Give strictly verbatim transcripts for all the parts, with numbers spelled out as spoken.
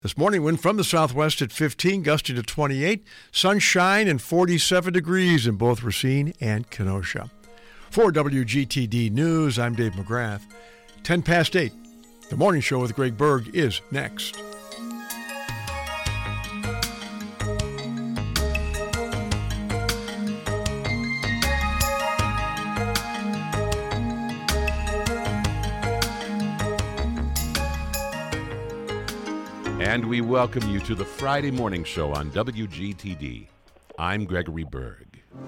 This morning, wind from the southwest at fifteen, gusting to twenty-eight, sunshine and forty-seven degrees in both Racine and Kenosha. For W G T D News, I'm Dave McGrath. ten past eight. The Morning Show with Greg Berg is next. And we welcome you to the Friday Morning Show on W G T D. I'm Gregory Berg.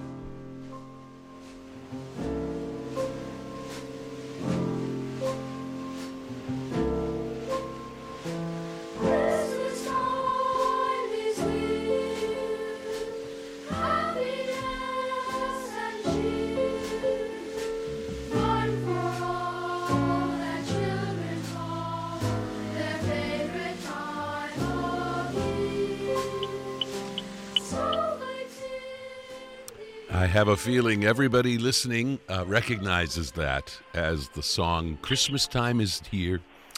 I have a feeling everybody listening uh, recognizes that as the song Christmas Time is Here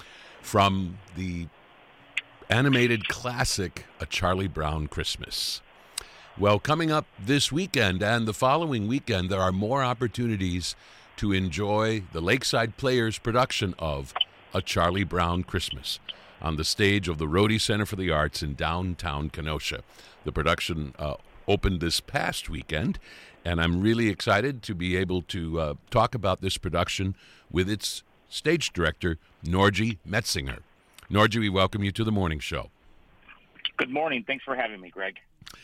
from the animated classic A Charlie Brown Christmas. Well, coming up this weekend and the following weekend, there are more opportunities to enjoy the Lakeside Players production of A Charlie Brown Christmas on the stage of the Rhodey Center for the Arts in downtown Kenosha. The production uh, opened this past weekend, and I'm really excited to be able to uh, talk about this production with its stage director, Norgie Metzinger. Norgie, we welcome you to the morning show. Good morning. Thanks for having me, Greg.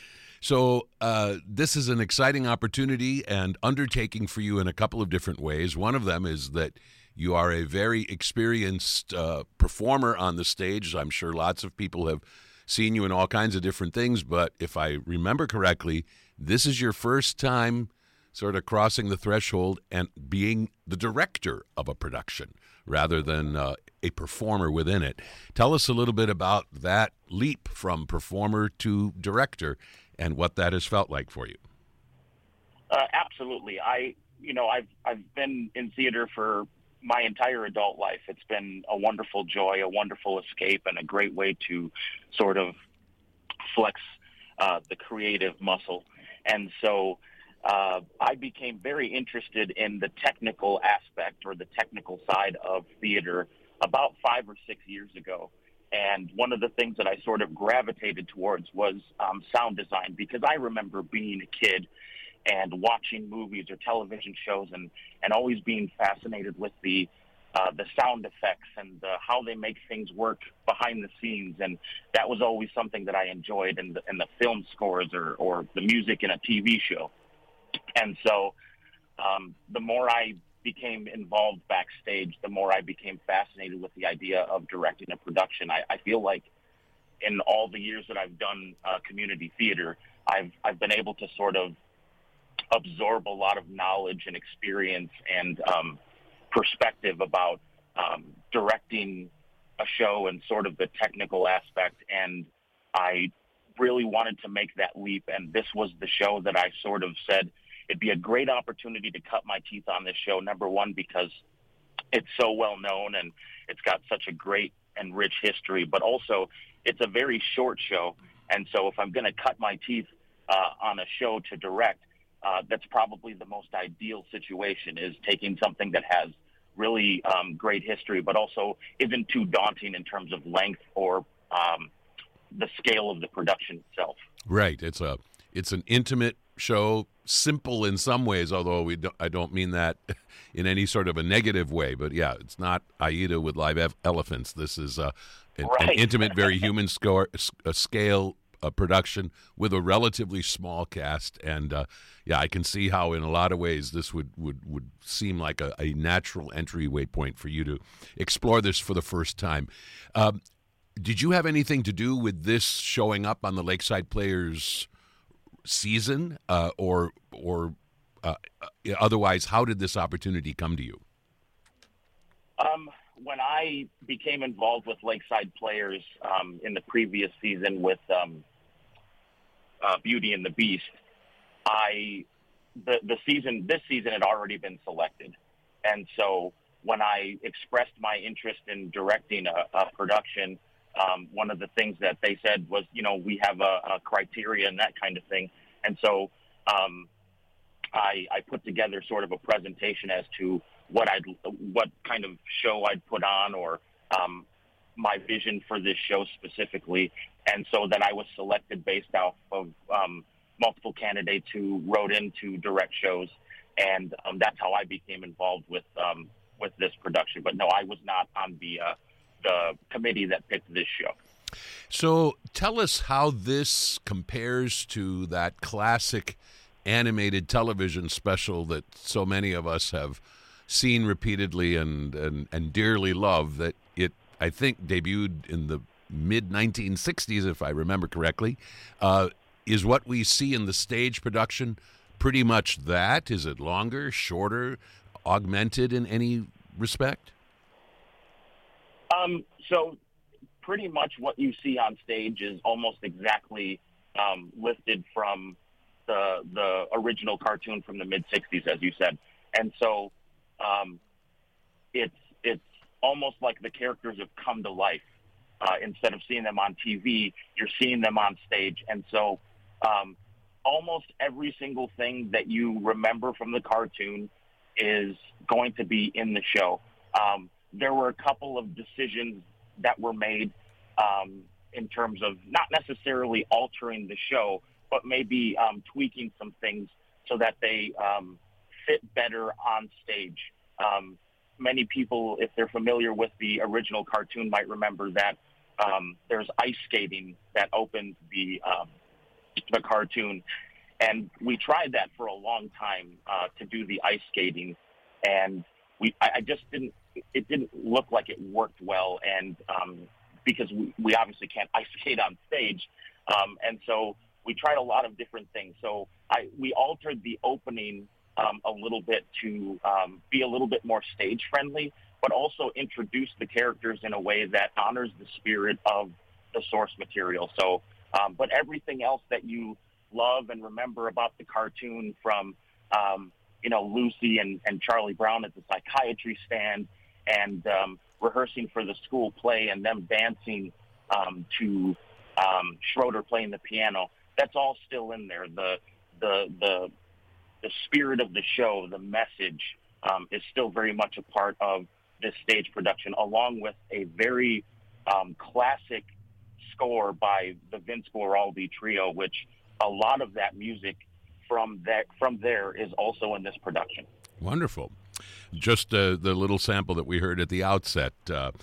So uh, this is an exciting opportunity and undertaking for you in a couple of different ways. One of them is that you are a very experienced uh, performer on the stage. I'm sure lots of people have seen you in all kinds of different things, but if I remember correctly, this is your first time sort of crossing the threshold and being the director of a production rather than uh, a performer within it. Tell us a little bit about that leap from performer to director and what that has felt like for you. Uh, absolutely. I, you know, I've I've been in theater for my entire adult life. It's been a wonderful joy, a wonderful escape, and a great way to sort of flex uh, the creative muscle. And so uh, I became very interested in the technical aspect or the technical side of theater about five or six years ago. And one of the things that I sort of gravitated towards was um, sound design, because I remember being a kid and watching movies or television shows and, and always being fascinated with the uh, the sound effects and the, how they make things work behind the scenes. And that was always something that I enjoyed in the, in the film scores or, or the music in a T V show. And so um, the more I became involved backstage, the more I became fascinated with the idea of directing a production. I, I feel like in all the years that I've done uh, community theater, I've I've been able to sort of absorb a lot of knowledge and experience and um, perspective about um, directing a show and sort of the technical aspect. And I really wanted to make that leap. And this was the show that I sort of said it'd be a great opportunity to cut my teeth on this show. Number one, because it's so well known and it's got such a great and rich history, but also it's a very short show. And so if I'm going to cut my teeth uh, on a show to direct, Uh, that's probably the most ideal situation, is taking something that has really um, great history, but also isn't too daunting in terms of length or um, the scale of the production itself. Right. It's a it's an intimate show, simple in some ways, although we don't, I don't mean that in any sort of a negative way. But yeah, it's not Aida with live ev- elephants. This is uh, an, right. an intimate, very human score, a scale a production with a relatively small cast, and uh, yeah, I can see how in a lot of ways this would, would, would seem like a, a natural entryway point for you to explore this for the first time. Um, did you have anything to do with this showing up on the Lakeside Players season, uh, or or uh, otherwise, how did this opportunity come to you? Um, when I became involved with Lakeside Players um, in the previous season with um, uh, Beauty and the Beast, I the the season this season had already been selected, and so when I expressed my interest in directing a, a production um, one of the things that they said was, you know, we have a, a criteria and that kind of thing. And so um, I, I put together sort of a presentation as to what I'd, what kind of show I'd put on, or um, my vision for this show specifically. And so then I was selected based off of um, multiple candidates who wrote in to direct shows. And um, that's how I became involved with um, with this production. But no, I was not on the uh, the committee that picked this show. So tell us how this compares to that classic animated television special that so many of us have seen repeatedly and, and, and dearly love, that it, I think, debuted in the mid nineteen sixties, if I remember correctly. Uh, is what we see in the stage production pretty much that? Is it longer, shorter, augmented in any respect? Um, so pretty much what you see on stage is almost exactly um, lifted from the the original cartoon from the mid sixties, as you said. And so um, it's it's almost like the characters have come to life. Uh, instead of seeing them on T V, you're seeing them on stage. And so um, almost every single thing that you remember from the cartoon is going to be in the show. Um, there were a couple of decisions that were made um, in terms of not necessarily altering the show, but maybe um, tweaking some things so that they um, fit better on stage. Um, many people, if they're familiar with the original cartoon, might remember that um, there's ice skating that opened the um, the cartoon. And we tried that for a long time uh, to do the ice skating. And we, I, I just didn't, it didn't look like it worked well. And um, because we, we obviously can't ice skate on stage. Um, and so we tried a lot of different things. So I, we altered the opening um, a little bit to um, be a little bit more stage friendly, but also introduce the characters in a way that honors the spirit of the source material. So, um, but everything else that you love and remember about the cartoon, from, um, you know, Lucy and, and Charlie Brown at the psychiatry stand, and um, rehearsing for the school play, and them dancing um, to um, Schroeder playing the piano, that's all still in there. The, the, the, the spirit of the show, the message um, is still very much a part of this stage production, along with a very um, classic score by the Vince Guaraldi Trio, which a lot of that music from that from there is also in this production. Wonderful. Just uh, the little sample that we heard at the outset. Uh,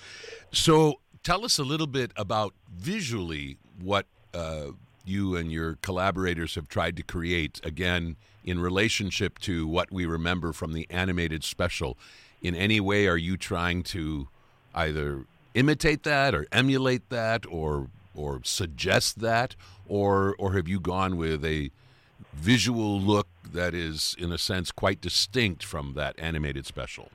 so tell us a little bit about visually what uh, you and your collaborators have tried to create, again, in relationship to what we remember from the animated special. In any way, are you trying to either imitate that or emulate that or or suggest that, or or have you gone with a visual look that is, in a sense, quite distinct from that animated special?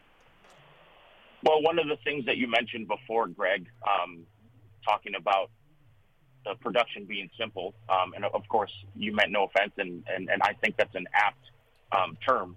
Well, one of the things that you mentioned before, Greg, um, talking about the production being simple, um, and of course you meant no offense, and, and, and I think that's an apt um, term.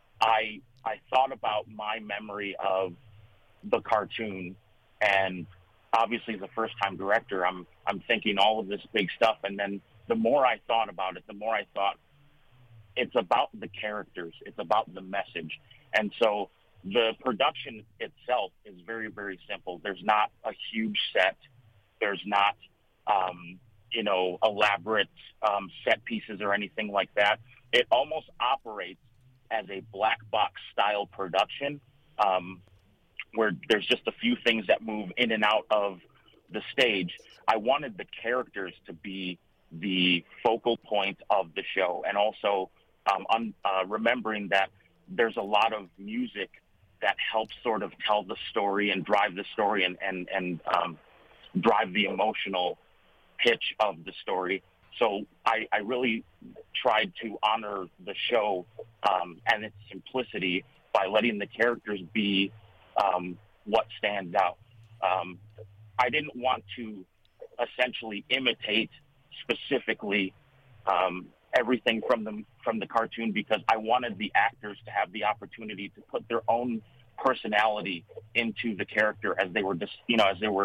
I I thought about my memory of the cartoon, and obviously as a first-time director, I'm I'm thinking all of this big stuff, and then the more I thought about it, the more I thought it's about the characters, it's about the message. And so the production itself is very, very simple. There's not a huge set. There's not, um, you know, elaborate um, set pieces or anything like that. It almost operates as a black box style production, um, where there's just a few things that move in and out of the stage. I wanted the characters to be the focal point of the show, and also um, un, uh, remembering that there's a lot of music that helps sort of tell the story and drive the story and, and, and um, drive the emotional pitch of the story. So I, I really tried to honor the show um, and its simplicity by letting the characters be um, what stands out. Um, I didn't want to essentially imitate specifically um, everything from the from the cartoon, because I wanted the actors to have the opportunity to put their own personality into the character as they were just, you know, as they were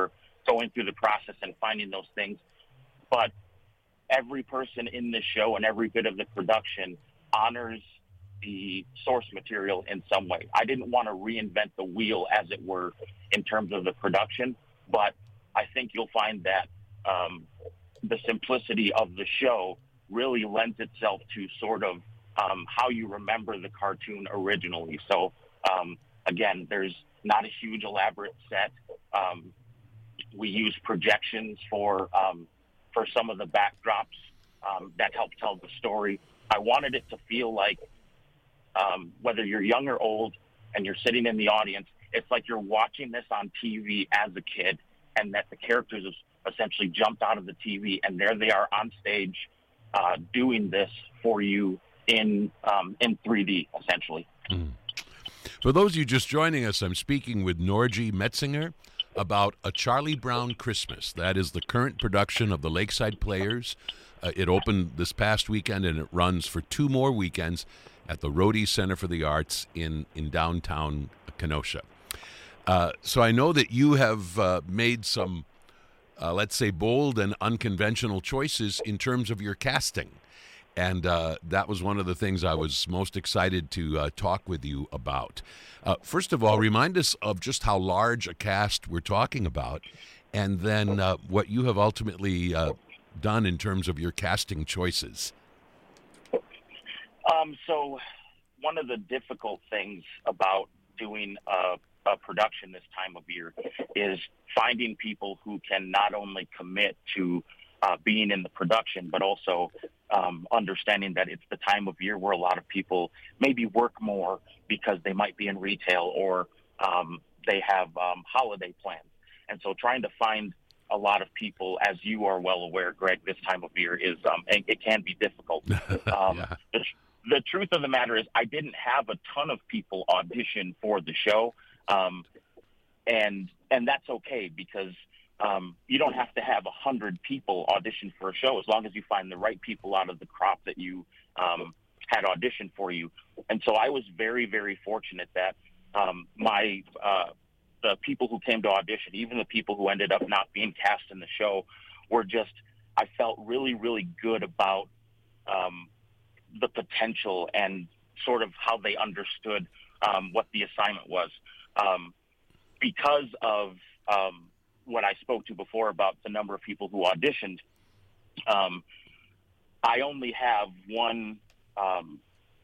going through the process and finding those things. But every person in the show and every bit of the production honors the source material in some way. I didn't want to reinvent the wheel, as it were, in terms of the production, but I think you'll find that um, the simplicity of the show really lends itself to sort of um, how you remember the cartoon originally. So, um, again, there's not a huge elaborate set. Um, we use projections for um, for some of the backdrops um, that help tell the story. I wanted it to feel like um, whether you're young or old and you're sitting in the audience, it's like you're watching this on T V as a kid, and that the characters have essentially jumped out of the T V and there they are on stage uh, doing this for you in um, in three D, essentially. Mm. For those of you just joining us, I'm speaking with Norgie Metzinger about A Charlie Brown Christmas. That is the current production of the Lakeside Players. Uh, it opened this past weekend, and it runs for two more weekends at the Rhodey Center for the Arts in, in downtown Kenosha. Uh, so I know that you have uh, made some, uh, let's say, bold and unconventional choices in terms of your casting. And uh, that was one of the things I was most excited to uh, talk with you about. Uh, first of all, remind us of just how large a cast we're talking about, and then uh, what you have ultimately uh, done in terms of your casting choices. Um, so one of the difficult things about doing a, a production this time of year is finding people who can not only commit to uh, being in the production, but also um, understanding that it's the time of year where a lot of people maybe work more because they might be in retail or um, they have um, holiday plans. And so trying to find a lot of people, as you are well aware, Greg, this time of year is, um, it can be difficult. Um, yeah. the, the truth of the matter is I didn't have a ton of people audition for the show. Um, and, and that's okay, because um, you don't have to have a hundred people audition for a show as long as you find the right people out of the crop that you um, had auditioned for you. And so I was very, very fortunate that um, my, uh, the people who came to audition, even the people who ended up not being cast in the show, were just, I felt really, really good about um, the potential and sort of how they understood um, what the assignment was. Um, because of um, what I spoke to before about the number of people who auditioned, um, I only have one um,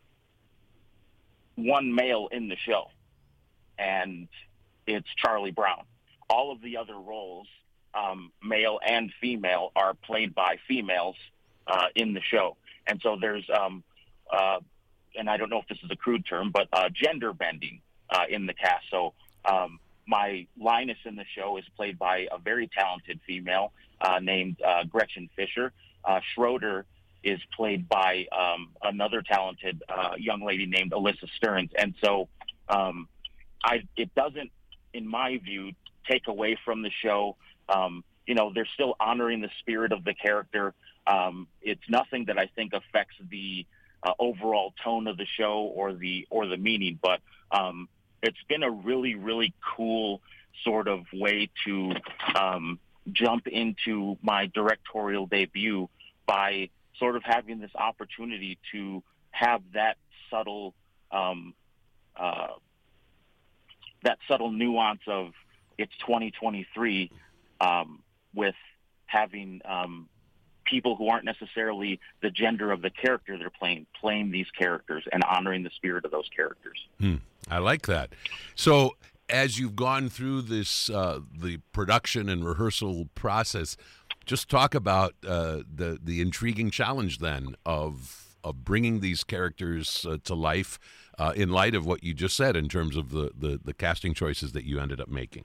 one male in the show, and it's Charlie Brown. All of the other roles, um, male and female, are played by females uh, in the show. And so there's, um, uh, and I don't know if this is a crude term, but uh, gender bending uh, in the cast. So um, my Linus in the show is played by a very talented female uh, named uh, Gretchen Fisher. Uh, Schroeder is played by um, another talented uh, young lady named Alyssa Stearns. And so um, I, it doesn't, in my view, take away from the show. Um, you know, they're still honoring the spirit of the character. Um, it's nothing that I think affects the uh, overall tone of the show or the or the meaning, but um, it's been a really, really cool sort of way to um, jump into my directorial debut by sort of having this opportunity to have that subtle um, uh, that subtle nuance of it's twenty twenty-three um, with having um, people who aren't necessarily the gender of the character they're playing, playing these characters and honoring the spirit of those characters. Hmm. I like that. So as you've gone through this, uh, the production and rehearsal process, just talk about uh, the, the intriguing challenge then of, of bringing these characters uh, to life uh, in light of what you just said in terms of the, the, the casting choices that you ended up making.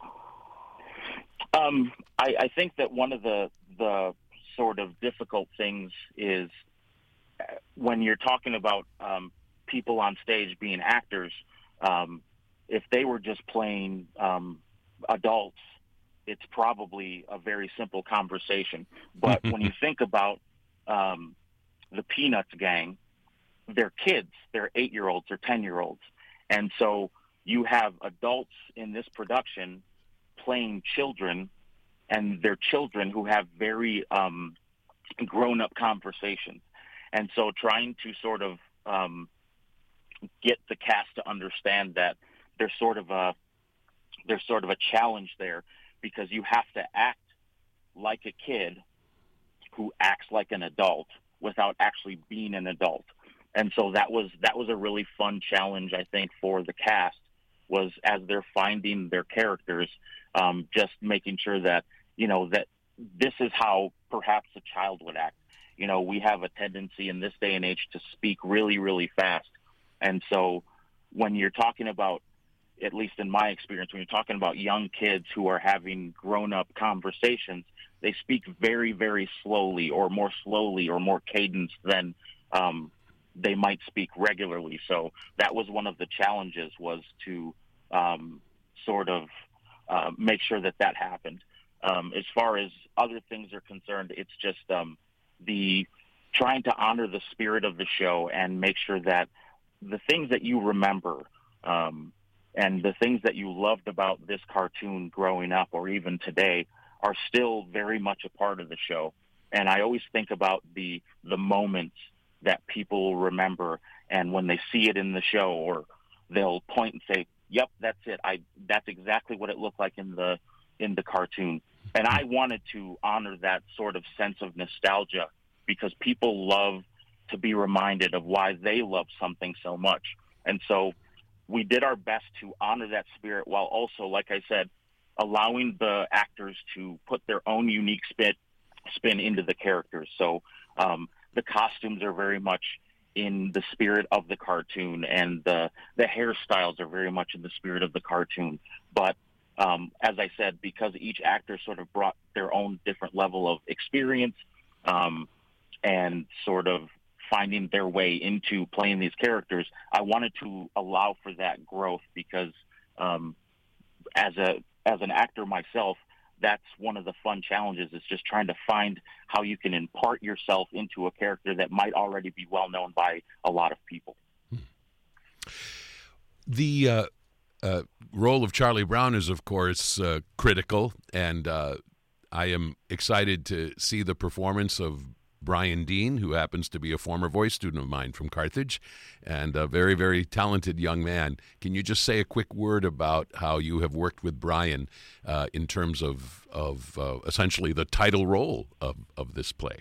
Um, I, I think that one of the, the sort of difficult things is when you're talking about um, people on stage being actors, um, if they were just playing um, adults, it's probably a very simple conversation. But when you think about um, the Peanuts gang, they're kids. They're eight-year-olds or ten-year-olds. And so you have adults in this production playing children and they're children who have very um, grown-up conversations. And so trying to sort of um, get the cast to understand that there's sort of a there's sort of a challenge there, because you have to act like a kid who acts like an adult without actually being an adult. And so that was that was a really fun challenge, I think, for the cast, was as they're finding their characters, um, just making sure that, you know, that this is how perhaps a child would act. You know, we have a tendency in this day and age to speak really, really fast. And so when you're talking about, at least in my experience, when you're talking about young kids who are having grown-up conversations, they speak very, very slowly, or more slowly, or more cadenced than um, they might speak regularly. So that was one of the challenges, was to um, sort of uh, make sure that that happened. Um, as far as other things are concerned, it's just um, the trying to honor the spirit of the show and make sure that the things that you remember um, and the things that you loved about this cartoon growing up, or even today, are still very much a part of the show. And I always think about the the moments that people remember, and when they see it in the show, or they'll point and say, "Yep, that's it. I that's exactly what it looked like in the in the cartoon." And I wanted to honor that sort of sense of nostalgia, because people love to be reminded of why they love something so much. And so we did our best to honor that spirit, while also, like I said, allowing the actors to put their own unique spin, spin into the characters. So um, the costumes are very much in the spirit of the cartoon, and the, the hairstyles are very much in the spirit of the cartoon. But um, as I said, because each actor sort of brought their own different level of experience um, and sort of finding their way into playing these characters, I wanted to allow for that growth, because um, as a as an actor myself, that's one of the fun challenges, is just trying to find how you can impart yourself into a character that might already be well known by a lot of people. The uh, uh, role of Charlie Brown is, of course, uh, critical, and uh, I am excited to see the performance of Brian Dean, who happens to be a former voice student of mine from Carthage, and a very, very talented young man. Can you just say a quick word about how you have worked with Brian uh, in terms of, of uh, essentially the title role of, of this play?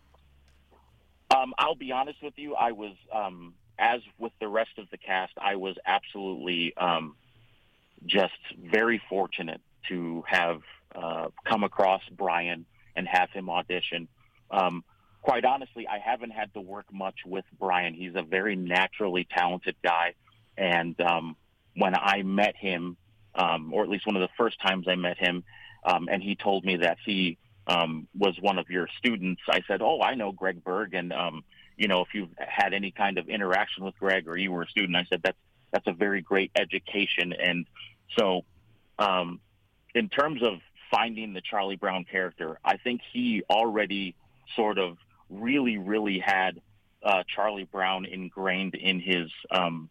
Um, I'll be honest with you. I was, um, as with the rest of the cast, I was absolutely um, just very fortunate to have uh, come across Brian and have him audition. Um, Quite honestly, I haven't had to work much with Brian. He's a very naturally talented guy. And um, when I met him, um, or at least one of the first times I met him, um, and he told me that he um, was one of your students, I said, "Oh, I know Greg Berg. And, um, you know, if you've had any kind of interaction with Greg, or you were a student," I said, that's, that's a very great education. And so um, in terms of finding the Charlie Brown character, I think he already sort of really, really had uh, Charlie Brown ingrained in his um,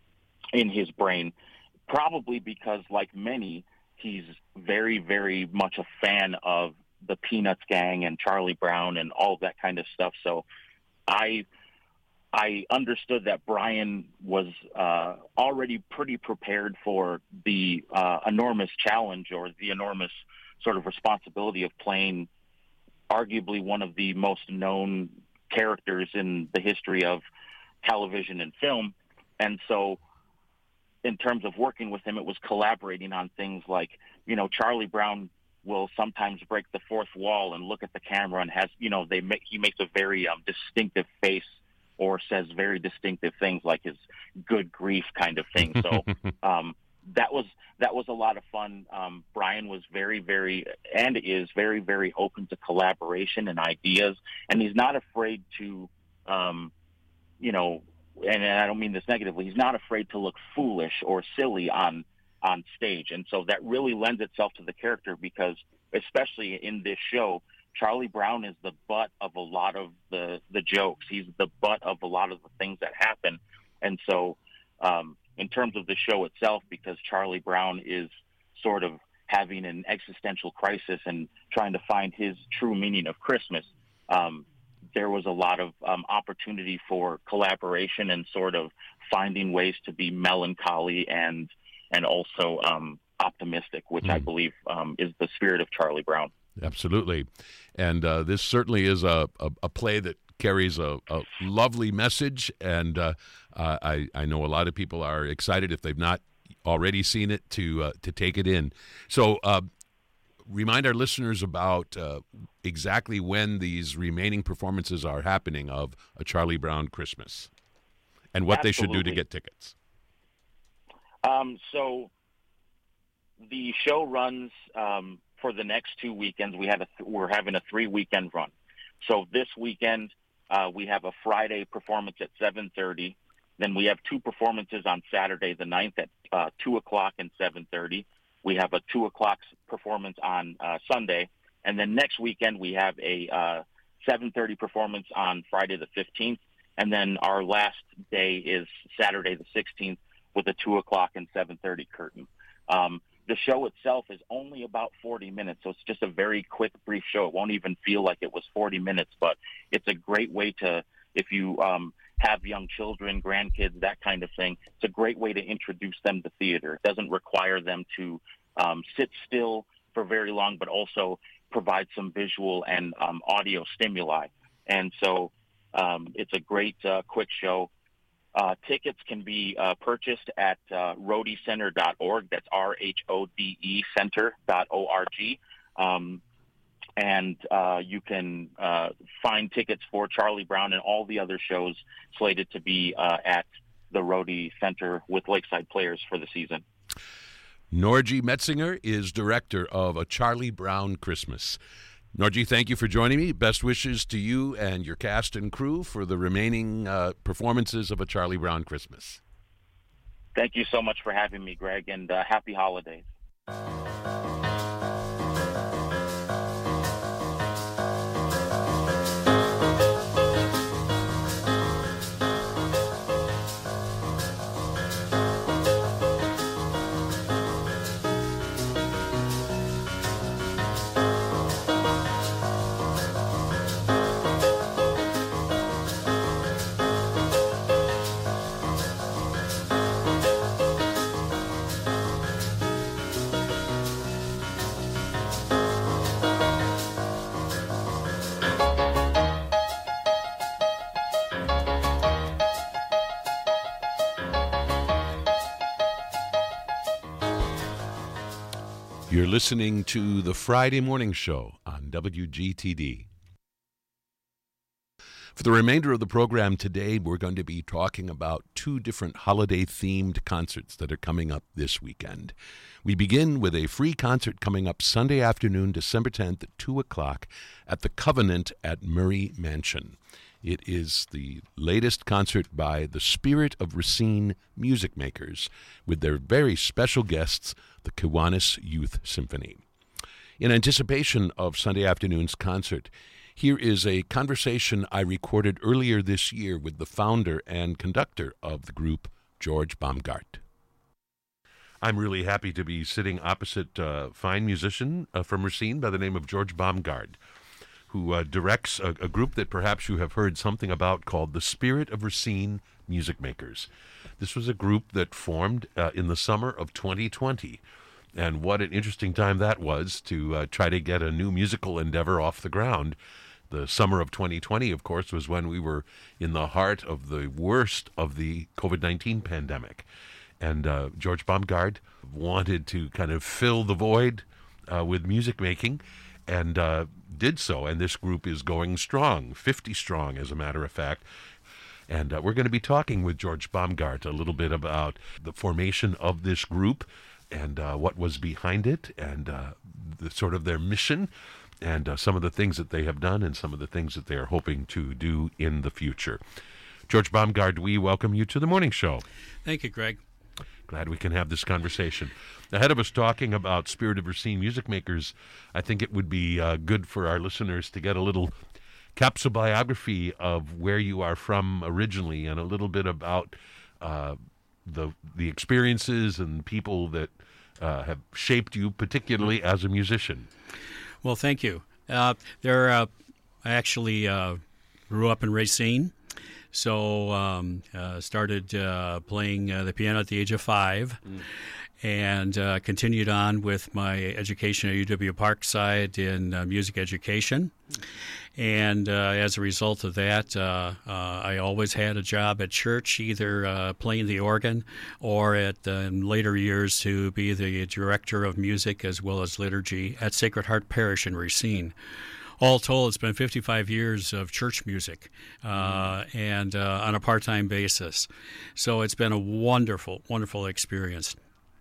in his brain, probably because, like many, he's very, very much a fan of the Peanuts gang and Charlie Brown and all that kind of stuff. So I I understood that Brian was uh, already pretty prepared for the uh, enormous challenge, or the enormous sort of responsibility of playing arguably one of the most known characters in the history of television and film. And so in terms of working with him, it was collaborating on things like, you know, Charlie Brown will sometimes break the fourth wall and look at the camera and has, you know, they make, he makes a very um, distinctive face, or says very distinctive things like his "good grief" kind of thing. So um, that was that was a lot of fun. Um, Brian was very, very, and is very, very open to collaboration and ideas, and he's not afraid to, um, you know, and I don't mean this negatively, he's not afraid to look foolish or silly on on stage. And so that really lends itself to the character, because especially in this show, Charlie Brown is the butt of a lot of the, the jokes. He's the butt of a lot of the things that happen. And so um, in terms of the show itself, because Charlie Brown is sort of having an existential crisis and trying to find his true meaning of Christmas, um, there was a lot of um, opportunity for collaboration and sort of finding ways to be melancholy and and also um, optimistic, which mm. I believe um, is the spirit of Charlie Brown. Absolutely. And uh, this certainly is a, a, a play that carries a, a lovely message, and uh, uh, I, I know a lot of people are excited, if they've not already seen it, to uh, to take it in. So uh, remind our listeners about uh, exactly when these remaining performances are happening of A Charlie Brown Christmas, and what Absolutely. They should do to get tickets. Um, so the show runs um, for the next two weekends. We have a th- we're having a three weekend run. So this weekend uh, we have a Friday performance at seven thirty. Then we have two performances on Saturday the ninth at uh, two o'clock and seven thirty. We have a two o'clock performance on uh, Sunday, and then next weekend we have a uh, seven thirty performance on Friday the fifteenth, and then our last day is Saturday the sixteenth with a two o'clock and seven thirty curtain. Um, the show itself is only about forty minutes, so it's just a very quick, brief show. It won't even feel like it was forty minutes, but it's a great way to, if you um, have young children, grandkids, that kind of thing, it's a great way to introduce them to theater. It doesn't require them to um, sit still for very long, but also provide some visual and um, audio stimuli. And so um, it's a great, uh, quick show. Uh, tickets can be uh, purchased at uh, roadie center dot org. That's R H O D E center dot O R G. Um, and uh, you can uh, find tickets for Charlie Brown and all the other shows slated to be uh, at the Roadie Center with Lakeside Players for the season. Norgie Metzinger is director of A Charlie Brown Christmas. Norgie, thank you for joining me. Best wishes to you and your cast and crew for the remaining uh, performances of A Charlie Brown Christmas. Thank you so much for having me, Greg, and uh, happy holidays. You're listening to the Friday Morning Show on W G T D. For the remainder of the program today, we're going to be talking about two different holiday-themed concerts that are coming up this weekend. We begin with a free concert coming up Sunday afternoon, December tenth at two o'clock at the Covenant at Murray Mansion. It is the latest concert by the Spirit of Racine Music Makers with their very special guests, the Kiwanis Youth Symphony. In anticipation of Sunday afternoon's concert, here is a conversation I recorded earlier this year with the founder and conductor of the group, George Baumgart. I'm really happy to be sitting opposite a fine musician uh, from Racine by the name of George Baumgart, who uh, directs a, a group that perhaps you have heard something about called the Spirit of Racine Music Makers. This was a group that formed uh, in the summer of twenty twenty, and what an interesting time that was to uh, try to get a new musical endeavor off the ground. The summer of twenty twenty, of course, was when we were in the heart of the worst of the covid nineteen pandemic. And uh, George Baumgart wanted to kind of fill the void uh, with music making, and uh, did so. And this group is going strong, fifty strong, as a matter of fact. And uh, we're going to be talking with George Baumgart a little bit about the formation of this group and uh, what was behind it, and uh, the sort of their mission, and uh, some of the things that they have done and some of the things that they are hoping to do in the future. George Baumgart, we welcome you to the morning show. Thank you, Greg. Glad we can have this conversation. Ahead of us talking about Spirit of Racine Music Makers, I think it would be uh, good for our listeners to get a little capsule biography of where you are from originally, and a little bit about uh, the the experiences and people that uh, have shaped you, particularly as a musician. Well, thank you. Uh, there, uh, I actually uh, grew up in Racine, so um, uh, started uh, playing uh, the piano at the age of five. Mm. And uh, continued on with my education at U W Parkside in uh, music education. And uh, as a result of that, uh, uh, I always had a job at church, either uh, playing the organ or at uh, in later years to be the director of music as well as liturgy at Sacred Heart Parish in Racine. All told, it's been fifty-five years of church music uh, mm. and uh, on a part-time basis. So it's been a wonderful, wonderful experience.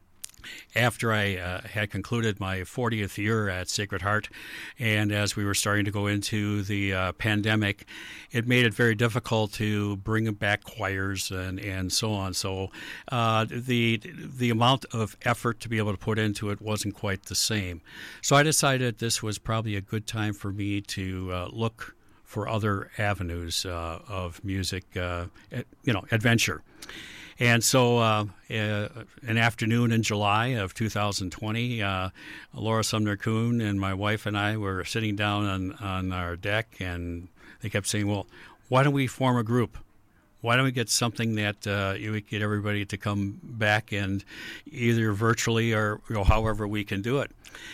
After I uh, had concluded my fortieth year at Sacred Heart, and as we were starting to go into the uh, pandemic, it made it very difficult to bring back choirs and, and so on. So uh, the the amount of effort to be able to put into it wasn't quite the same. So I decided this was probably a good time for me to uh, look for other avenues uh, of music, uh, you know, adventure. And so uh, uh, an afternoon in July of two thousand twenty, uh, Laura Sumner Kuhn and my wife and I were sitting down on, on our deck, and they kept saying, well, why don't we form a group? Why don't we get something that uh, you would get everybody to come back and either virtually or you know, however we can do it.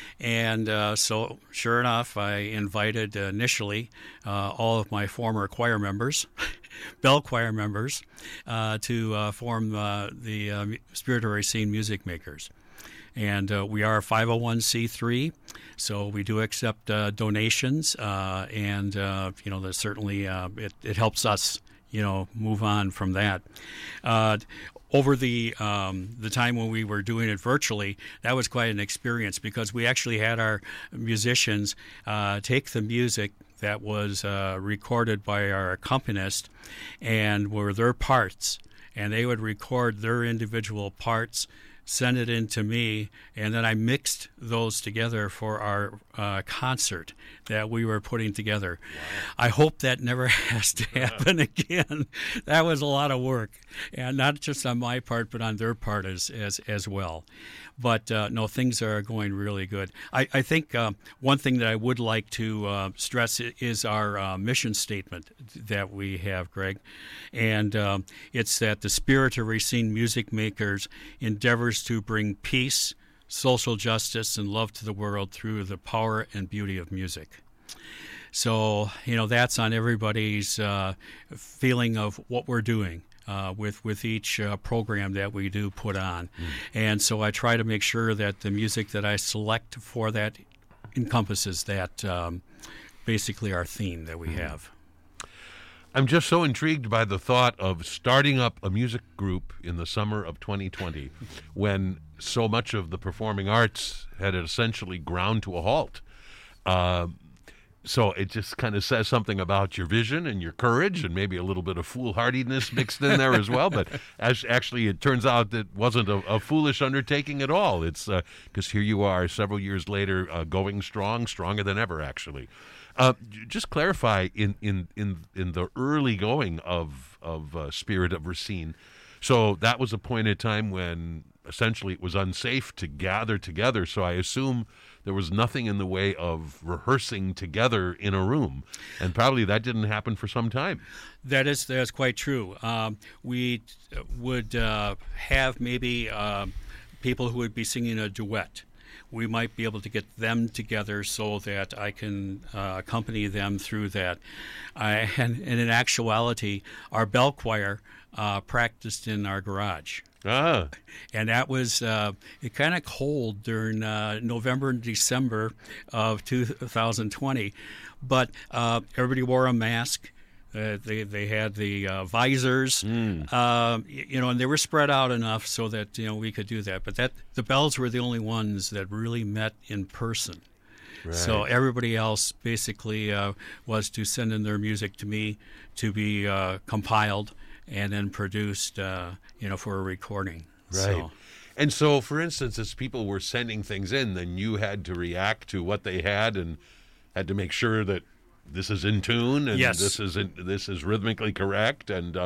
And uh, so sure enough, I invited uh, initially uh, all of my former choir members, bell choir members, uh, to uh, form uh, the uh, Spirit of Racine Music Makers. And uh, we are a five oh one c three, so we do accept uh, donations, uh, and uh, you know, there's certainly uh, it, it helps us, you know, move on from that. Uh, over the um, the time when we were doing it virtually, that was quite an experience because we actually had our musicians uh, take the music that was uh, recorded by our accompanist and were their parts, and they would record their individual parts, send it in to me, and then I mixed those together for our uh, concert that we were putting together. Wow. I hope that never has to happen again. That was a lot of work, and not just on my part, but on their part as as, as well. But uh, no, things are going really good. I, I think uh, one thing that I would like to uh, stress is our uh, mission statement that we have, Greg. And um, it's that the Spirit of Racine Music Makers endeavors to bring peace, social justice, and love to the world through the power and beauty of music. So, you know, that's on everybody's uh, feeling of what we're doing. Uh, with with each uh, program that we do put on. Mm. And so I try to make sure that the music that I select for that encompasses that um, basically our theme that we mm. have. I'm just so intrigued by the thought of starting up a music group in the summer of twenty twenty when so much of the performing arts had essentially ground to a halt. Uh, So it just kind of says something about your vision and your courage and maybe a little bit of foolhardiness mixed in there as well. But as actually it turns out that wasn't a, a foolish undertaking at all. It's because uh, here you are several years later uh, going strong, stronger than ever, actually. Uh, just clarify in, in, in, in the early going of, of uh, Spirit of Racine. So that was a point in time when essentially it was unsafe to gather together. So I assume there was nothing in the way of rehearsing together in a room, and probably that didn't happen for some time. That is that's quite true. Um, we would uh, have maybe uh, people who would be singing a duet. We might be able to get them together so that I can uh, accompany them through that. I, and, and in actuality, our bell choir uh, practiced in our garage. Ah. And that was uh, it kind of cold during uh, November and December of two thousand twenty. But uh, everybody wore a mask. Uh, they they had the uh, visors, mm. uh, you know, and they were spread out enough so that, you know, we could do that. But that the bells were the only ones that really met in person. Right. So everybody else basically uh, was to send in their music to me to be uh, compiled and then produced, uh, you know, for a recording. Right. So. And so, for instance, as people were sending things in, then you had to react to what they had and had to make sure that this is in tune and yes. this is in, this is rhythmically correct. And uh,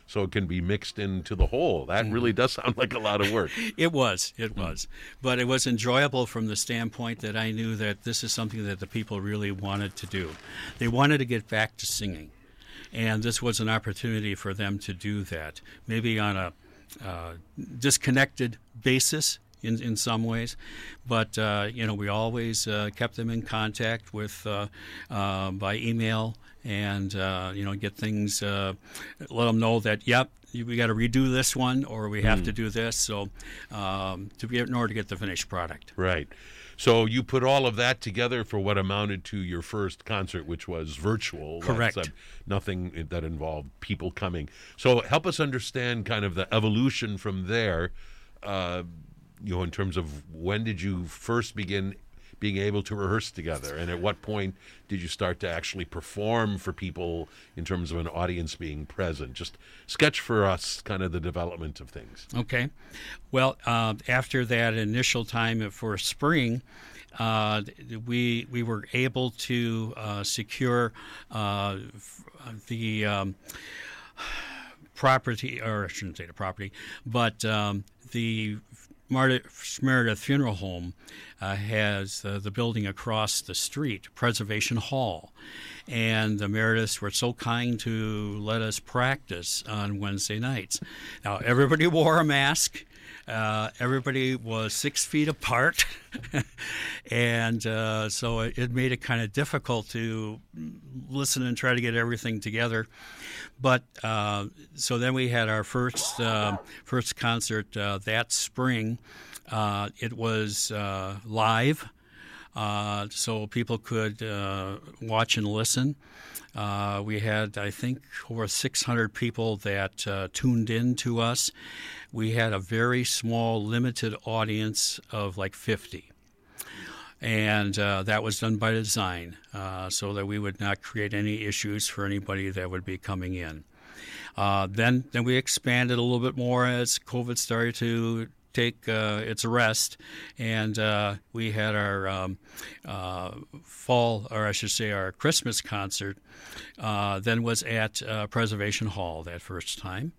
so it can be mixed into the whole. That really does sound like a lot of work. It was, it was. But it was enjoyable from the standpoint that I knew that this is something that the people really wanted to do. They wanted to get back to singing, and this was an opportunity for them to do that, maybe on a uh, disconnected basis in, in some ways. But, uh, you know, we always uh, kept them in contact with uh, uh, by email and, uh, you know, get things, uh, let them know that, yep, we got to redo this one or we have mm. to do this. So um, to be in order to get the finished product. Right. So you put all of that together for what amounted to your first concert, which was virtual. Correct. That's, uh, nothing that involved people coming. So help us understand kind of the evolution from there, uh, you know, in terms of when did you first begin being able to rehearse together, and at what point did you start to actually perform for people in terms of an audience being present? Just sketch for us kind of the development of things. Okay. Well, uh, after that initial time for spring, uh, we we were able to uh, secure uh, the um, property, or I shouldn't say the property, but um, the Meredith Funeral Home uh, has uh, the building across the street, Preservation Hall. And the Merediths were so kind to let us practice on Wednesday nights. Now, everybody wore a mask. Uh, everybody was six feet apart. and uh, so it, it made it kind of difficult to listen and try to get everything together. But uh, so then we had our first uh, first concert uh, that spring. Uh, it was uh, live, uh, so people could uh, watch and listen. Uh, we had, I think, over six hundred people that uh, tuned in to us. We had a very small, limited audience of like fifty. And uh, that was done by design uh, so that we would not create any issues for anybody that would be coming in. Uh, then, then we expanded a little bit more as COVID started to take uh, its arrest, and uh, we had our um, uh, fall, or I should say our Christmas concert, uh, then was at uh, Preservation Hall that first time.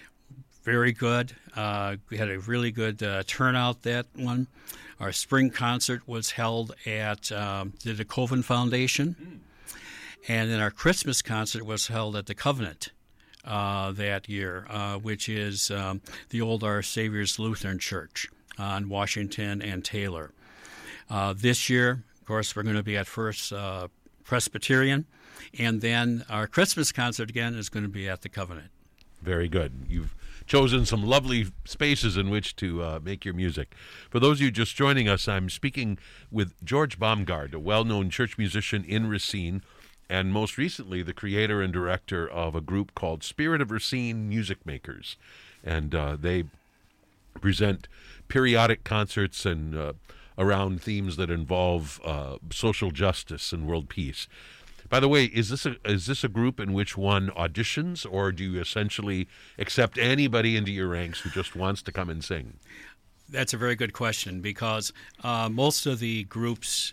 Very good. Uh, we had a really good uh, turnout that one. Our spring concert was held at um, the DeKoven Foundation, mm. and then our Christmas concert was held at the Covenant uh, that year, uh, which is um, the old Our Savior's Lutheran Church on Washington and Taylor. Uh, this year, of course, we're going to be at First uh, Presbyterian, and then our Christmas concert again is going to be at the Covenant. Very good. You've chosen some lovely spaces in which to uh, make your music. For those of you just joining us, I'm speaking with George Baumgard, a well-known church musician in Racine, and most recently the creator and director of a group called Spirit of Racine Music Makers. And uh, they present periodic concerts and uh, around themes that involve uh, social justice and world peace. By the way, is this a is this a group in which one auditions, or do you essentially accept anybody into your ranks who just wants to come and sing? That's a very good question, because uh, most of the groups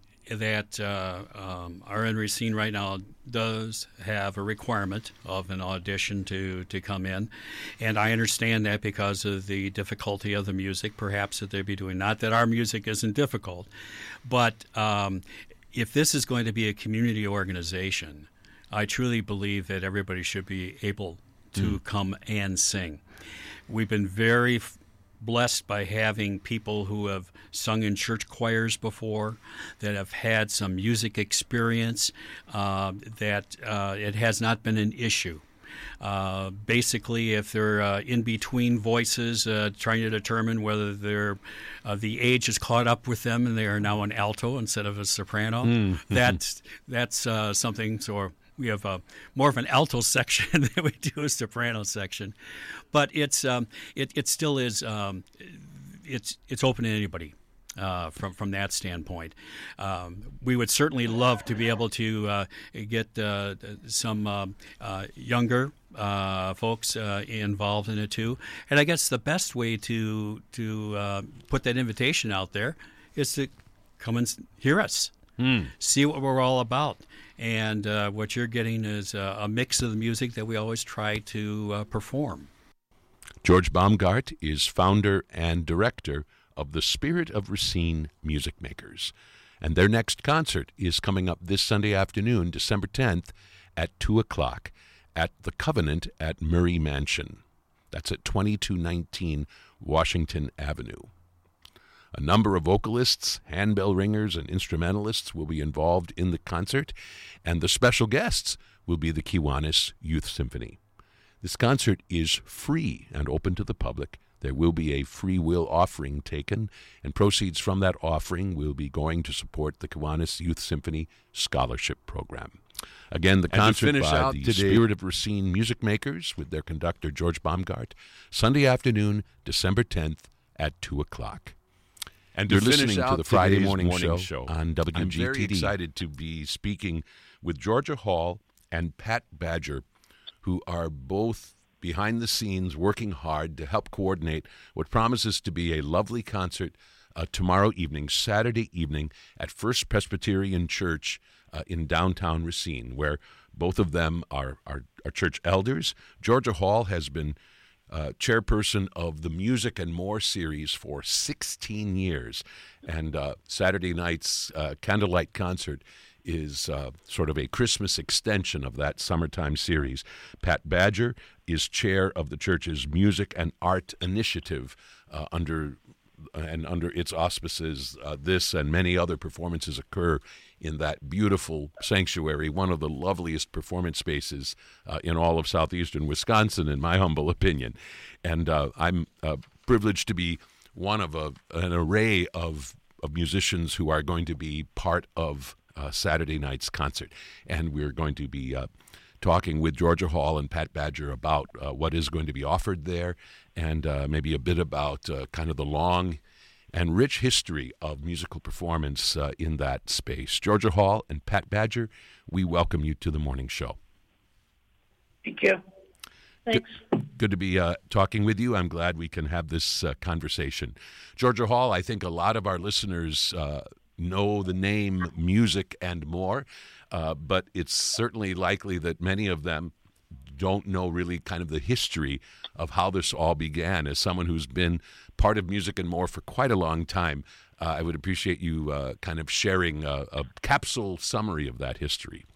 that uh, um, are in Racine right now does have a requirement of an audition to, to come in, and I understand that because of the difficulty of the music, perhaps, that they'd be doing. Not that our music isn't difficult, but um, if this is going to be a community organization, I truly believe that everybody should be able to mm. come and sing. We've been very f- blessed by having people who have sung in church choirs before, that have had some music experience, uh, that uh, it has not been an issue. Uh, basically, if they're uh, in between voices, uh, trying to determine whether they're uh, the age has caught up with them and they are now an alto instead of a soprano, mm. that's that's uh, something. So we have a, more of an alto section than we do a soprano section, but it's um, it it still is um, it's it's open to anybody. Uh, from from that standpoint, um, we would certainly love to be able to uh, get uh, some uh, uh, younger uh, folks uh, involved in it too. And I guess the best way to to uh, put that invitation out there is to come and hear us. Hmm. See what we're all about. And uh, what you're getting is a, a mix of the music that we always try to uh, perform. George Baumgart is founder and director of the Spirit of Racine Music Makers. And their next concert is coming up this Sunday afternoon, December tenth, at two o'clock at the Covenant at Murray Mansion. That's at twenty-two nineteen Washington Avenue. A number of vocalists, handbell ringers, and instrumentalists will be involved in the concert, and the special guests will be the Kiwanis Youth Symphony. This concert is free and open to the public. There will be a free will offering taken, and proceeds from that offering will be going to support the Kiwanis Youth Symphony Scholarship Program. Again, the And to concert finish by out the today- Spirit of Racine Music Makers with their conductor, George Baumgart, Sunday afternoon, December tenth at two o'clock. And You're to finish listening to out the Friday today's morning, morning show, show on W G T D. I'm very excited to be speaking with Georgia Hall and Pat Badger, who are both behind the scenes working hard to help coordinate what promises to be a lovely concert uh, tomorrow evening, Saturday evening, at First Presbyterian Church uh, in downtown Racine, where both of them are, are, are church elders. Georgia Hall has been Uh, chairperson of the Music and More series for sixteen years. And uh, Saturday night's uh, candlelight concert is uh, sort of a Christmas extension of that summertime series. Pat Badger is chair of the church's Music and Art Initiative uh, under and under its auspices. Uh, this and many other performances occur in that beautiful sanctuary, one of the loveliest performance spaces uh, in all of southeastern Wisconsin, in my humble opinion. And uh, I'm uh, privileged to be one of a, an array of, of musicians who are going to be part of uh, Saturday night's concert. And we're going to be uh, talking with Georgia Hall and Pat Badger about uh, what is going to be offered there, and uh, maybe a bit about uh, kind of the long and rich history of musical performance uh, in that space. Georgia Hall and Pat Badger, we welcome you to the morning show. Thank you. Thanks. Good, good to be uh, talking with you. I'm glad we can have this uh, conversation. Georgia Hall, I think a lot of our listeners uh, know the name Music and More, uh, but it's certainly likely that many of them don't know really kind of the history of how this all began. As someone who's been part of Music and More for quite a long time, uh, I would appreciate you uh, kind of sharing a, a capsule summary of that history.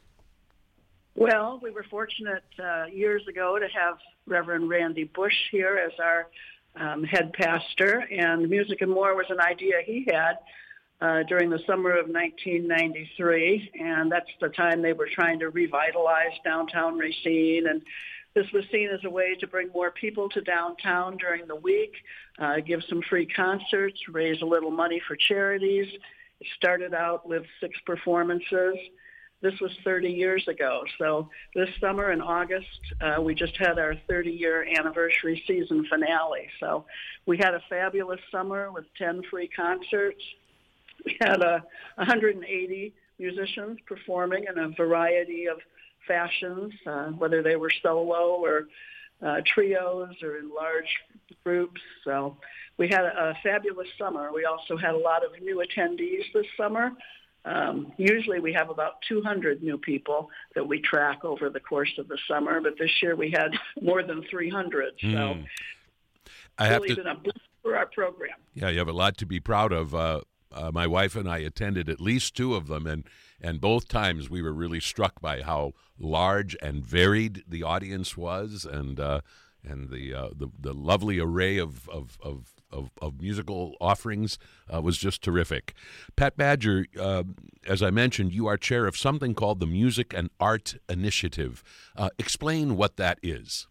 Well, we were fortunate uh, years ago to have Reverend Randy Bush here as our um, head pastor, and Music and More was an idea he had uh, during the summer of nineteen ninety-three, and that's the time they were trying to revitalize downtown Racine, and this was seen as a way to bring more people to downtown during the week, uh, give some free concerts, raise a little money for charities. It started out with six performances. This was thirty years ago. So this summer in August, uh, we just had our thirty-year anniversary season finale. So we had a fabulous summer with ten free concerts. We had uh, one hundred eighty musicians performing in a variety of fashions, uh, whether they were solo or uh, trios or in large groups. So we had a, a fabulous summer. We also had a lot of new attendees this summer. Um, usually we have about two hundred new people that we track over the course of the summer, but this year we had more than three hundred. So Mm. I it's have really to, been a boost for our program. yeah, you have a lot to be proud of. Uh, uh, my wife and I attended at least two of them, and, and both times we were really struck by how large and varied the audience was, and uh, and the, uh, the the lovely array of of, of Of, of musical offerings uh, was just terrific. Pat Badger, uh, as I mentioned, you are chair of something called the Music and Art Initiative. Uh, explain what that is.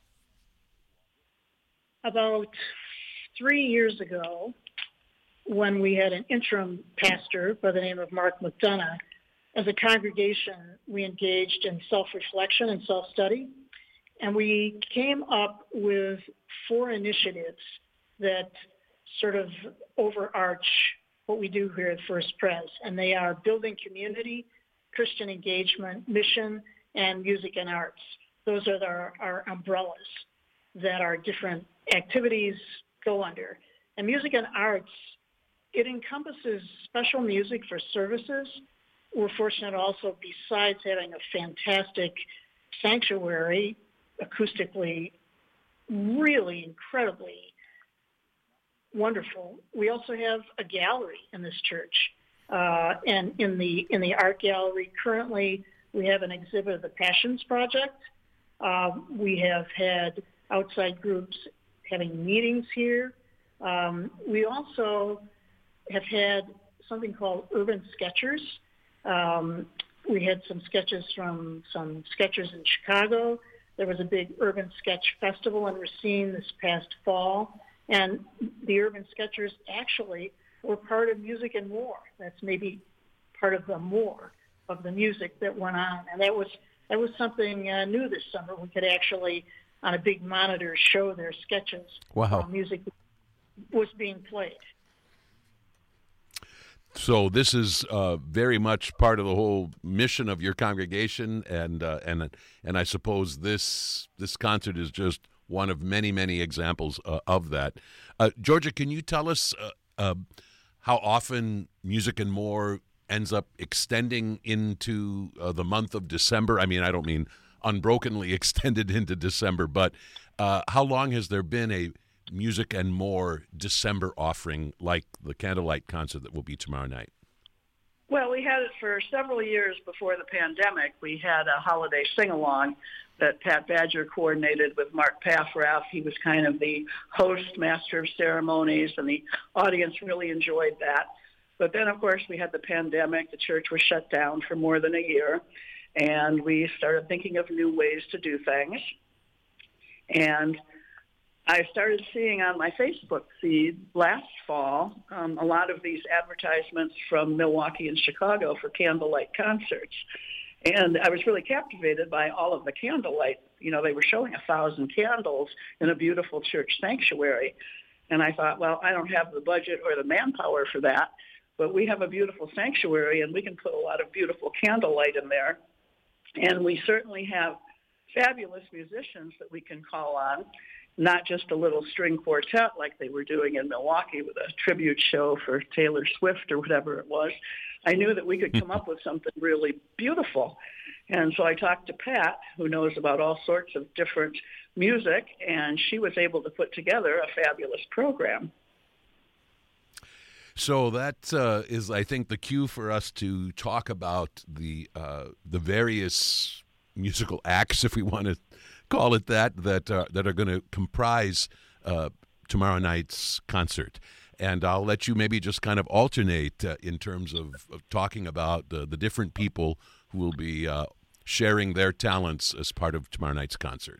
About three years ago, when we had an interim pastor by the name of Mark McDonough, as a congregation, we engaged in self-reflection and self-study, and we came up with four initiatives that sort of overarch what we do here at First Pres, and they are building community, Christian engagement, mission, and music and arts. Those are our, our umbrellas that our different activities go under. And music and arts it encompasses special music for services. We're fortunate also, besides having a fantastic sanctuary, acoustically really incredibly wonderful, we also have a gallery in this church. Uh, and in the in the art gallery currently, we have an exhibit of the Passions Project. Uh, we have had outside groups having meetings here. Um, we also have had something called Urban Sketchers. Um, we had some sketches from some sketchers in Chicago. There was a big Urban Sketch Festival in Racine this past fall. And the Urban Sketchers actually were part of Music and More. That's maybe part of the more of the music that went on. And that was that was something uh, new this summer. We could actually, on a big monitor, show their sketches wow. while music was being played. So this is uh, very much part of the whole mission of your congregation, and uh, and and I suppose this this concert is just one of many, many examples uh, of that. Uh, Georgia, can you tell us uh, uh, how often Music and More ends up extending into uh, the month of December? I mean, I don't mean unbrokenly extended into December, but uh, how long has there been a Music and More December offering like the Candlelight concert that will be tomorrow night? Well, we had it for several years before the pandemic. We had a holiday sing-along that Pat Badger coordinated with Mark Paffrath. He was kind of the host, master of ceremonies, and the audience really enjoyed that. But then, of course, we had the pandemic. The church was shut down for more than a year, and we started thinking of new ways to do things. And I started seeing on my Facebook feed last fall um, a lot of these advertisements from Milwaukee and Chicago for candlelight concerts. And I was really captivated by all of the candlelight. You know, they were showing a thousand candles in a beautiful church sanctuary. And I thought, well, I don't have the budget or the manpower for that, but we have a beautiful sanctuary and we can put a lot of beautiful candlelight in there. And we certainly have fabulous musicians that we can call on, not just a little string quartet like they were doing in Milwaukee with a tribute show for Taylor Swift or whatever it was. I knew that we could come up with something really beautiful. And so I talked to Pat, who knows about all sorts of different music, and she was able to put together a fabulous program. So that uh, is, I think, the cue for us to talk about the uh, the various musical acts, if we want to call it that, that uh, that are going to comprise uh, tomorrow night's concert. And I'll let you maybe just kind of alternate uh, in terms of, of talking about uh, the different people who will be uh, sharing their talents as part of tomorrow night's concert.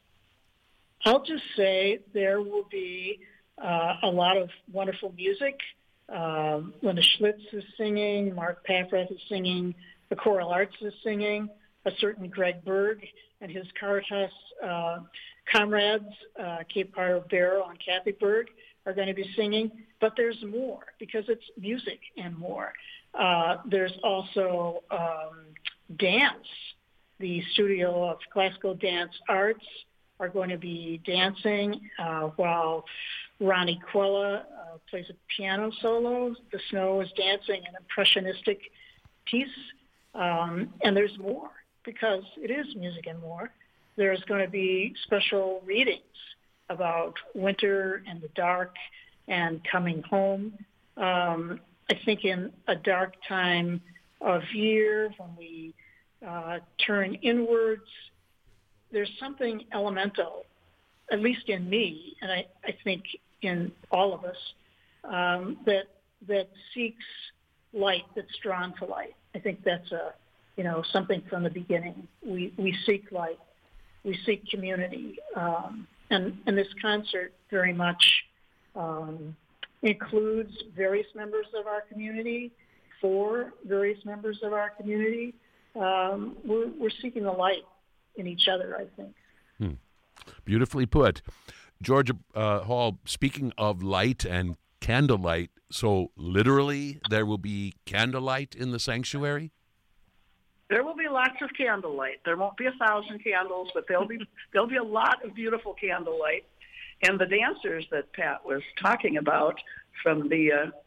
I'll just say there will be uh, a lot of wonderful music. Um, Linda Schlitz is singing, Mark Paffrath is singing, the Choral Arts is singing, a certain Greg Berg and his Caritas uh, comrades, uh, Cape Paro Barrow and Kathy Berg, are going to be singing. But there's more, because it's music and more. Uh, there's also um, dance. The Studio of Classical Dance Arts are going to be dancing uh, while Ronnie Quella uh, plays a piano solo. The Snow is dancing an impressionistic piece. Um, and there's more, because it is Music and More. There's going to be special readings about winter and the dark and coming home. Um, I think in a dark time of year, when we uh, turn inwards, there's something elemental, at least in me, and I, I think in all of us, um, that that seeks light, that's drawn to light. I think that's a, you know, something from the beginning. We we seek light, we seek community, um, and and this concert very much um, includes various members of our community. For various members of our community, um, we're we're seeking the light in each other, I think. Hmm. Beautifully put. Georgia uh, Hall, speaking of light and candlelight, so literally there will be candlelight in the sanctuary? There will be lots of candlelight. There won't be a thousand candles, but there'll be there'll be a lot of beautiful candlelight. And the dancers that Pat was talking about from the uh,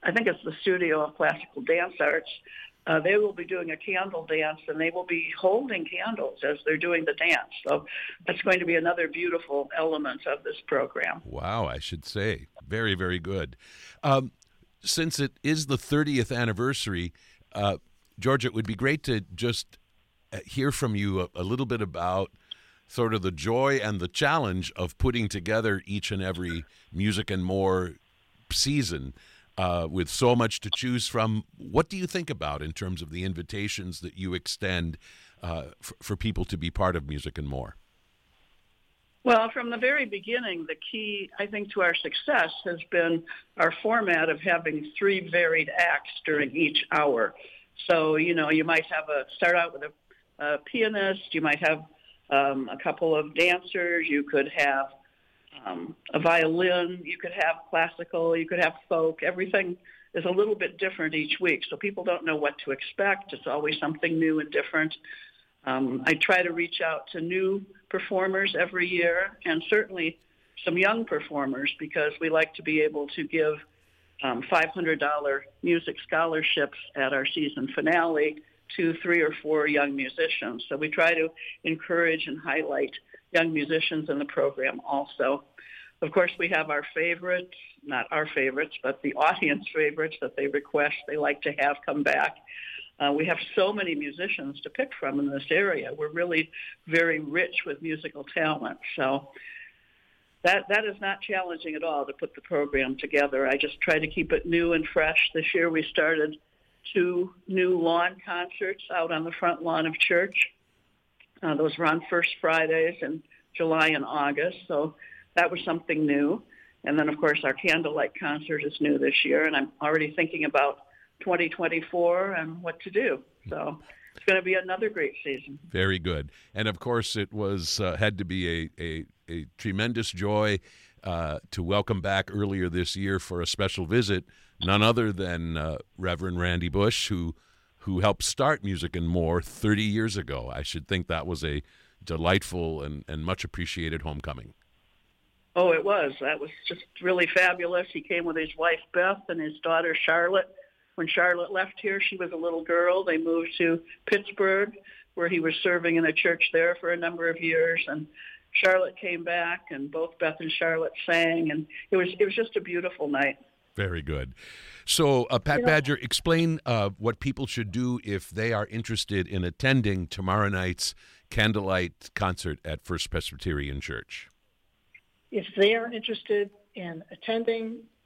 I think it's the Studio of Classical Dance Arts. Uh, they will be doing a candle dance, and they will be holding candles as they're doing the dance. So that's going to be another beautiful element of this program. Wow, I should say. Very, very good. Um, since it is the thirtieth anniversary, uh, Georgia, it would be great to just hear from you a, a little bit about sort of the joy and the challenge of putting together each and every Music and More season. Uh, with so much to choose from, what do you think about in terms of the invitations that you extend uh, for, for people to be part of Music and More? Well, from the very beginning, the key, I think, to our success has been our format of having three varied acts during each hour. So, you know, you might have a start out with a, a pianist, you might have um, a couple of dancers, you could have Um, a violin, you could have classical, you could have folk. Everything is a little bit different each week, so people don't know what to expect. It's always something new and different. Um, I try to reach out to new performers every year, and certainly some young performers, because we like to be able to give um, five hundred dollars music scholarships at our season finale to three or four young musicians. So we try to encourage and highlight young musicians in the program also. Of course, we have our favorites, not our favorites, but the audience favorites that they request they like to have come back. Uh, we have so many musicians to pick from in this area. We're really very rich with musical talent. So that that is not challenging at all to put the program together. I just try to keep it new and fresh. This year we started two new lawn concerts out on the front lawn of church. Uh, those were on first Fridays in July and August, so that was something new. And then, of course, our candlelight concert is new this year, and I'm already thinking about twenty twenty-four and what to do. So it's going to be another great season. Very good. And, of course, it was uh, had to be a, a, a tremendous joy uh, to welcome back earlier this year for a special visit none other than uh, Reverend Randy Bush, who who helped start Music and More thirty years ago. I should think that was a delightful and, and much appreciated homecoming. Oh, it was. That was just really fabulous. He came with his wife, Beth, and his daughter, Charlotte. When Charlotte left here, she was a little girl. They moved to Pittsburgh, where he was serving in a church there for a number of years. And Charlotte came back, and both Beth and Charlotte sang, and it was it was just a beautiful night. Very good. So, uh, Pat you know, Badger, explain uh, what people should do if they are interested in attending tomorrow night's candlelight concert at First Presbyterian Church. If they are interested in attending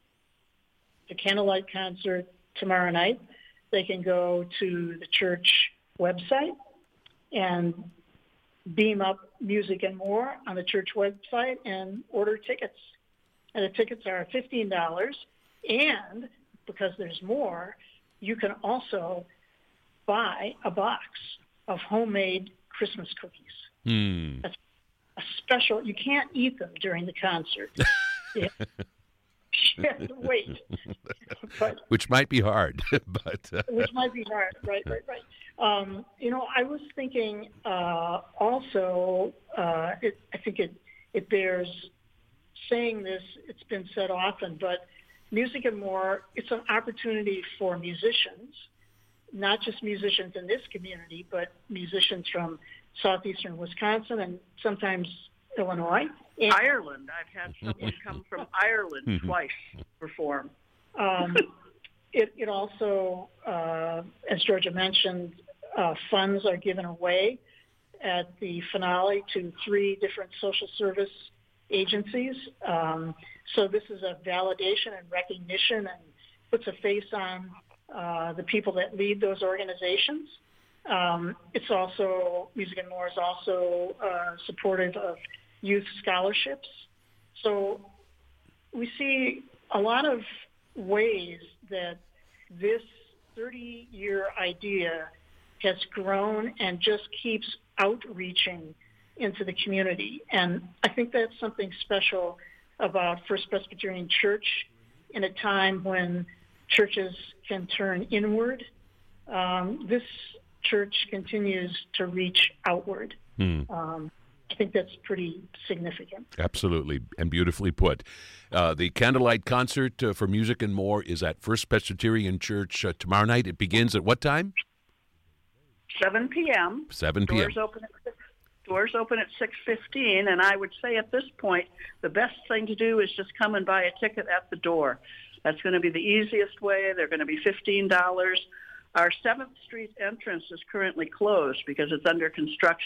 the candlelight concert tomorrow night, they can go to the church website and beam up Music and More on the church website and order tickets. And the tickets are fifteen dollars. And because there's more, you can also buy a box of homemade Christmas cookies. Mm. That's a special. You can't eat them during the concert. You have to wait. But, which might be hard. but uh... Which might be hard. Right, right, right. Um, you know, I was thinking uh, also, uh, it, I think it, it bears saying this, it's been said often, but Music and More, it's an opportunity for musicians, not just musicians in this community, but musicians from southeastern Wisconsin and sometimes Illinois. And Ireland. I've had someone come from Ireland twice perform. Um, it, it also, uh, as Georgia mentioned, uh, funds are given away at the finale to three different social service agencies. Um, so this is a validation and recognition and puts a face on uh, the people that lead those organizations. Um, it's also, Music and More is also uh, supportive of youth scholarships. So we see a lot of ways that this thirty-year idea has grown and just keeps outreaching into the community. And I think that's something special about First Presbyterian Church in a time when churches can turn inward. Um, this church continues to reach outward. Hmm. Um, I I think that's pretty significant. Absolutely, and beautifully put. Uh, the candlelight concert uh, for music and more is at First Presbyterian Church uh, tomorrow night. It begins at what time? seven p.m. seven p.m. Doors open at six, doors open at six fifteen, and I would say at this point the best thing to do is just come and buy a ticket at the door. That's going to be the easiest way. They're going to be fifteen dollars. Our seventh Street entrance is currently closed because it's under construction.